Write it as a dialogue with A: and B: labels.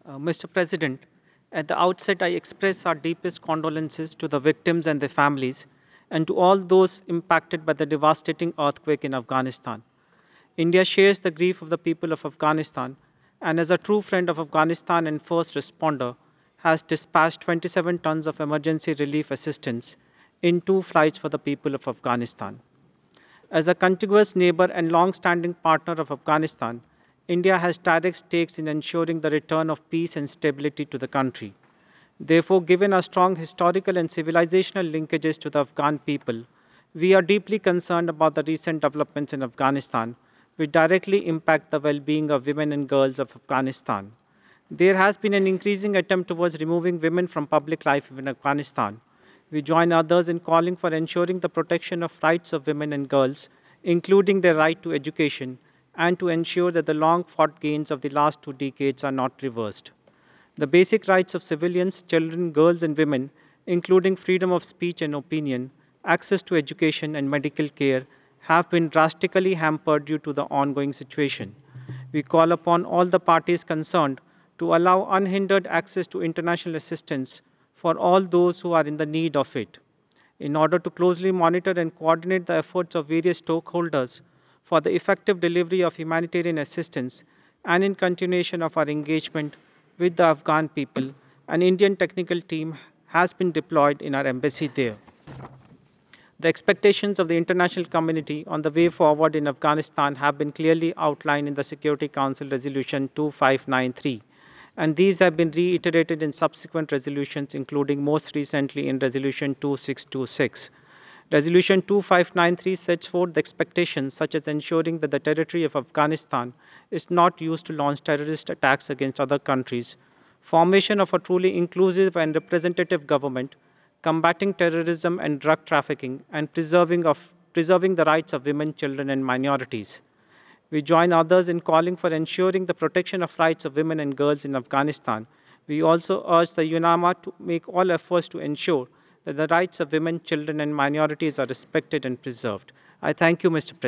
A: Mr. President, at the outset, I express our deepest condolences to the victims and their families and to all those impacted by the devastating earthquake in Afghanistan. India shares the grief of the people of Afghanistan and, as a true friend of Afghanistan and first responder, has dispatched 27 tons of emergency relief assistance in two flights for the people of Afghanistan. As a contiguous neighbor and long standing partner of Afghanistan, India has direct stakes in ensuring the return of peace and stability to the country. Therefore, given our strong historical and civilizational linkages to the Afghan people, we are deeply concerned about the recent developments in Afghanistan, which directly impact the well being of women and girls of Afghanistan. There has been an increasing attempt towards removing women from public life in Afghanistan. We join others in calling for ensuring the protection of rights of women and girls, including their right to education, and to ensure that the long fought gains of the last 2 decades are not reversed. The basic rights of civilians, children, girls, and women, including freedom of speech and opinion, access to education, and medical care, have been drastically hampered due to the ongoing situation. We call upon all the parties concerned to allow unhindered access to international assistance for all those who are in the need of it. In order to closely monitor and coordinate the efforts of various stakeholders for the effective delivery of humanitarian assistance, and in continuation of our engagement with the Afghan people, an Indian technical team has been deployed in our embassy there. The expectations of the international community on the way forward in Afghanistan have been clearly outlined in the Security Council Resolution 2593, and these have been reiterated in subsequent resolutions, including most recently in Resolution 2626. Resolution 2593 sets forth the expectations such as ensuring that the territory of Afghanistan is not used to launch terrorist attacks against other countries, formation of a truly inclusive and representative government, combating terrorism and drug trafficking, and preserving the rights of women, children, and minorities. We join others in calling for ensuring the protection of rights of women and girls in Afghanistan. We also urge the UNAMA to make all efforts to ensure that the rights of women, children, and minorities are respected and preserved. I thank you, Mr. President.